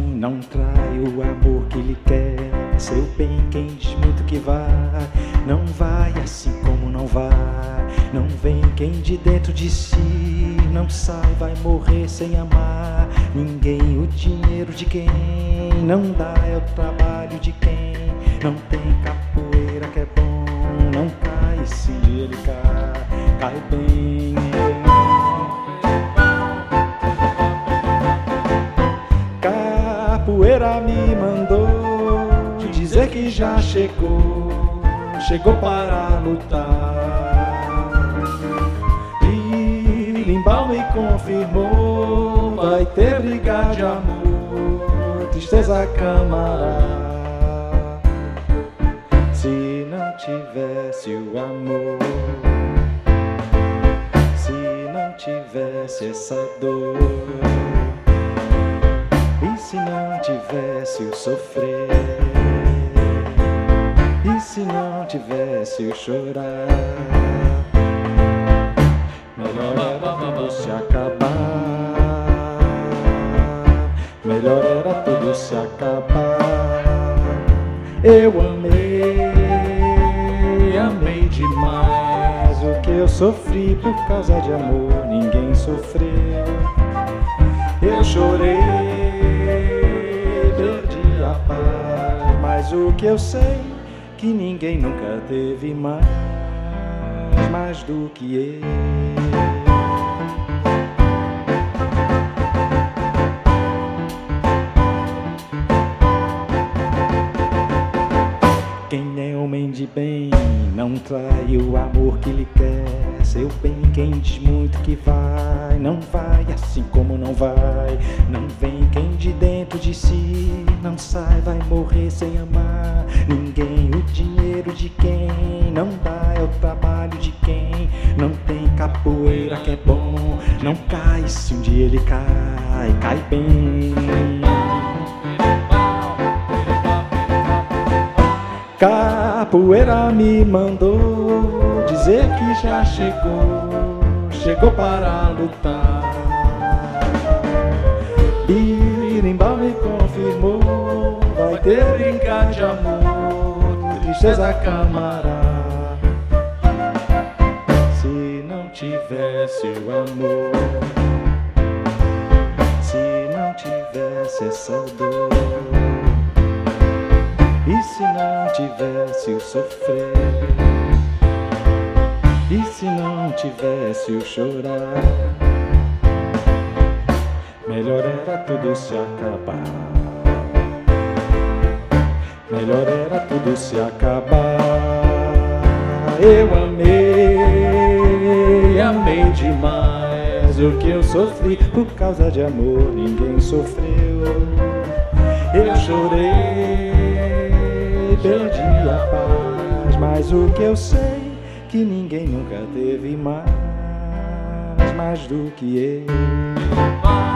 não trai o amor que lhe quer. Seu bem, quem diz muito que vai, não vai assim como não vai. Não vem quem de dentro de si não sai, vai morrer sem amar ninguém. O dinheiro de quem não dá é o trabalho de quem não tem capoeira que é bom. Não cai se ele cai bem. Capoeira me mandou dizer que já chegou para lutar. Birimbau me confirmou, vai ter briga de amor, tristeza camará. Se não tivesse o amor, se não tivesse essa dor, e se não tivesse o sofrer, e se não tivesse o chorar, melhor era tudo se acabar, melhor era tudo se acabar. Eu amei demais. O que eu sofri por causa de amor, ninguém sofreu. Eu chorei, perdi a paz, mas o que eu sei, que ninguém nunca teve mais do que eu. Quem é homem de bem não trai o amor que lhe quer. Seu bem, quem diz muito que vai, não vai assim como não vai. Não vem quem de dentro de si não sai, vai morrer sem amar ninguém. O dinheiro de quem não dá é o trabalho de quem não tem capoeira que é bom. Não cai se um dia ele cai bem. Capoeira me mandou dizer que já chegou para lutar. Birimbau me confirmou, vai ter briga de amor, tristeza camará. Se não tivesse o amor, se não tivesse essa dor, e se não tivesse o sofrer, e se não tivesse o chorar, melhor era tudo se acabar, melhor era tudo se acabar. Eu amei demais. O que eu sofri por causa de amor, ninguém sofreu. Eu chorei, perdi a paz, mas o que eu sei, que ninguém nunca teve mais do que eu.